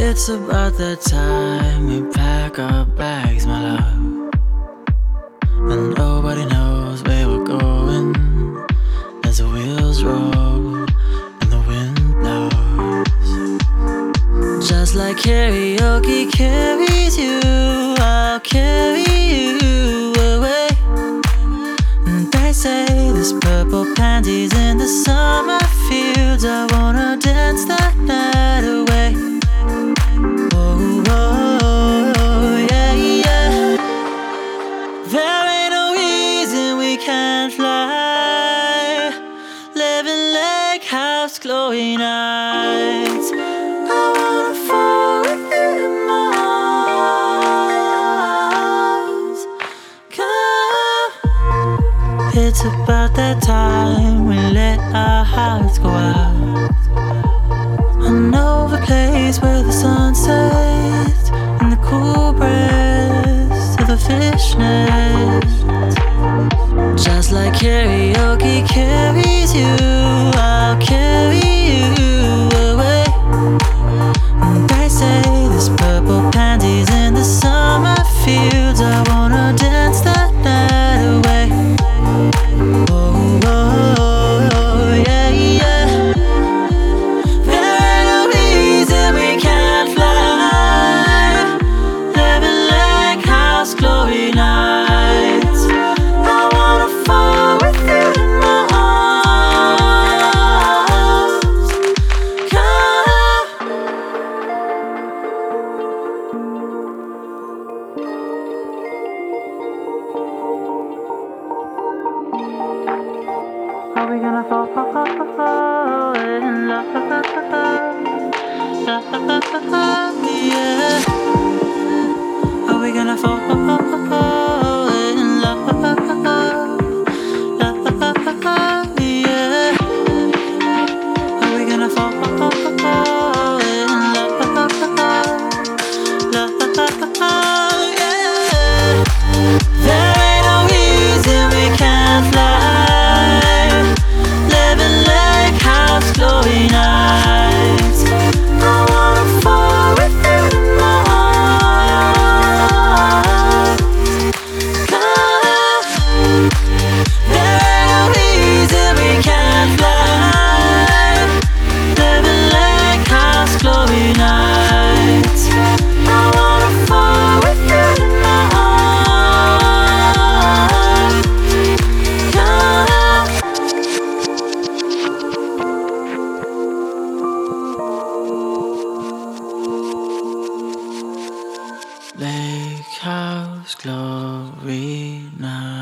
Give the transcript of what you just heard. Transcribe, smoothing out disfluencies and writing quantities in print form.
It's about that time we pack our bags, my love, and nobody knows where we're going as the wheels roll and the wind blows. Just like karaoke carries you, I'll carry you away. And they say there's purple panties in the summer fields. I wanna dance that night away. Glowy nights, I wanna fall with you in my arms. Come, it's about that time we let our hearts go out. I know the place where the sun sets and the cool breath of a fishnet. Just like karaoke carries you, I'll carry you away. And they say there's purple panties in the summer fields. I wanna dance that night away. Oh, oh, oh, yeah, yeah. There ain't no reason we can't fly, living like house glory nights. I wanna fall with you in my arms. Come. Are we gonna fall in love? Yeah. Are we gonna fall in love? Yeah. Are we gonna fall in love? Yeah. There ain't no reason we can't fly, living like house glory nights. I wanna fall with you in my arms. Come. There ain't no reason we can't fly, living like house glory nights. I wanna fall with you in my arms. Come. Lake house glory night.